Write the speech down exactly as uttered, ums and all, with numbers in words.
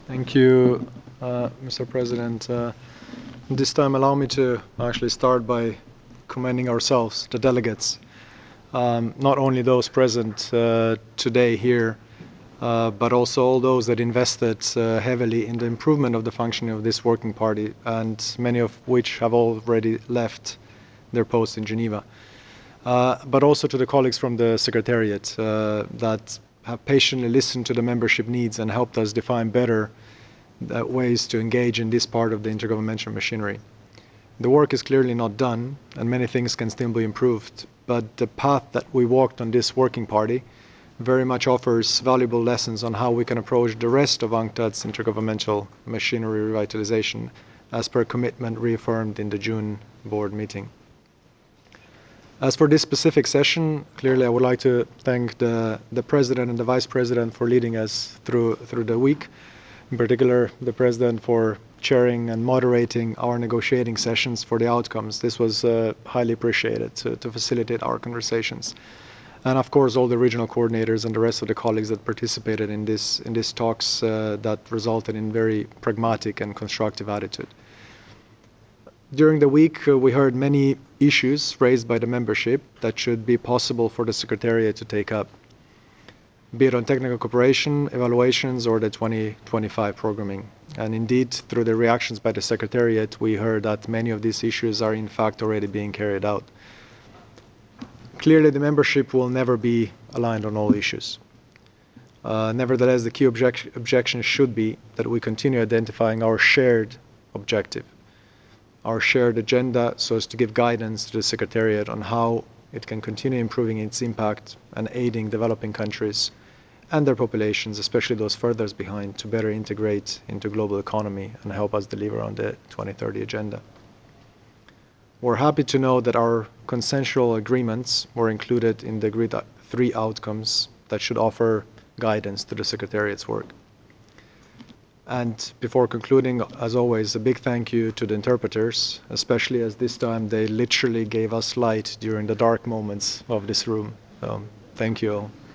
Thank you, uh, Mister President. Uh, this time allow me to actually start by commending ourselves, the delegates, um, not only those present uh, today here, uh, but also all those that invested uh, heavily in the improvement of the functioning of this working party, and many of which have already left their posts in Geneva. Uh, but also to the colleagues from the Secretariat uh, that have patiently listened to the membership needs and helped us define better uh, ways to engage in this part of the intergovernmental machinery. The work is clearly not done, and many things can still be improved, but the path that we walked on this working party very much offers valuable lessons on how we can approach the rest of UNCTAD's intergovernmental machinery revitalization, as per commitment reaffirmed in the June board meeting. As for this specific session, clearly I would like to thank the, the President and the Vice President for leading us through, through the week. In particular, the President for chairing and moderating our negotiating sessions for the outcomes. This was uh, highly appreciated to, to facilitate our conversations. And of course, all the regional coordinators and the rest of the colleagues that participated in this in these talks uh, that resulted in very pragmatic and constructive attitude. During the week, uh, we heard many issues raised by the membership that should be possible for the Secretariat to take up, be it on technical cooperation, evaluations, or the twenty twenty-five programming. And indeed, through the reactions by the Secretariat, we heard that many of these issues are in fact already being carried out. Clearly, the membership will never be aligned on all issues. Uh, nevertheless, the key object objection should be that we continue identifying our shared objective, our shared agenda, so as to give guidance to the Secretariat on how it can continue improving its impact and aiding developing countries and their populations, especially those furthest behind, to better integrate into global economy and help us deliver on the twenty thirty agenda. We're happy to know that our consensual agreements were included in the agreed three outcomes that should offer guidance to the Secretariat's work. And before concluding, as always, a big thank you to the interpreters, especially as this time they literally gave us light during the dark moments of this room. Um, thank you all.